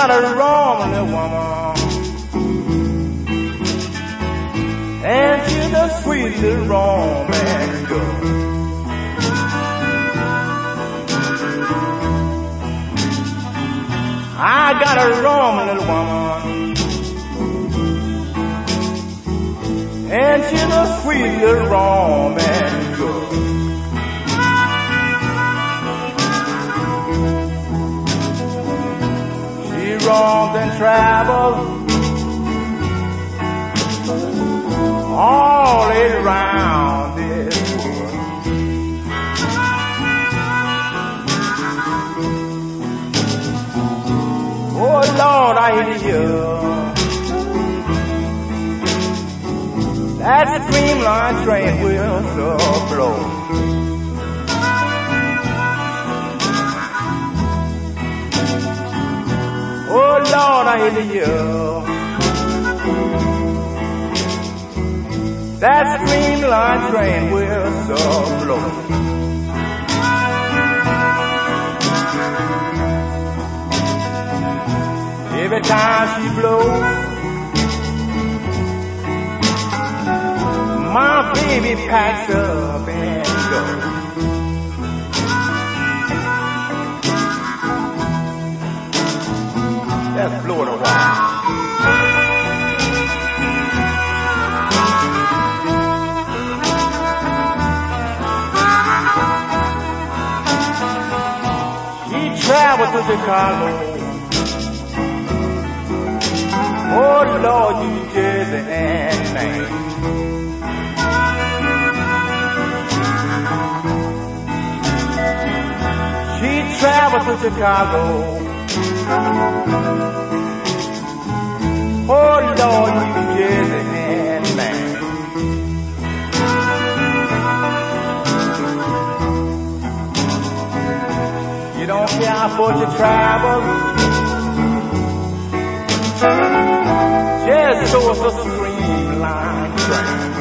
got a lonely woman, and she's a sweet little romance girl. I got a lonely little woman, and she's a sweet little romance girl. She roams and travels all around this world. Oh Lord, I hear that streamline train whistle blow. Oh Lord, I hear that streamline train whistle blow. Every time she blows, my baby packs up and goes. That's Florida Wild. She traveled to Chicago, oh Lord, New Jersey and Maine. She traveled to Chicago, oh Lord, New Jersey and Maine. You don't care for your travel, just so it's a streamline train.